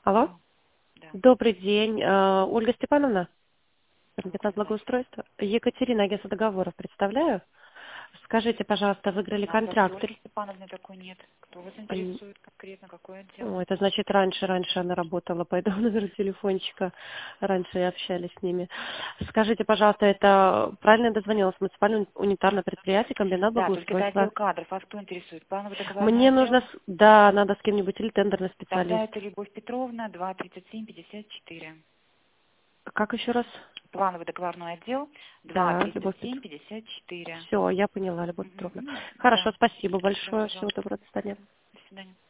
Алло. Алло. Да. Добрый день. Ольга Степановна, Какой 15 значит? благоустройства. Екатерина, агентство договоров, представляю. Скажите, пожалуйста, У выиграли нас вообще контракт? Ольги Степановны такой нет. Кто вас М, интересует конкретно, какой отдел? Это значит, раньше она работала по этому номеру телефончика. Раньше и общались с ними. Скажите, пожалуйста, это правильно я дозвонилась? Муниципальное унитарное предприятие, комбинат Да, только это благоустройства. отдел кадров. Вас кто интересует? Плановый договорной Мне отдел? нужно, да, надо с кем-нибудь или тендерный Тогда специалист. это Любовь Петровна, 237-54. Как еще раз? Плановый договорной отдел, Да, Любовь Петровна. 237-54. Все, я поняла, Любовь Петровна. Угу. Хорошо, Да. спасибо Да, большое. Всего пожалуйста. доброго, до свидания. До свидания.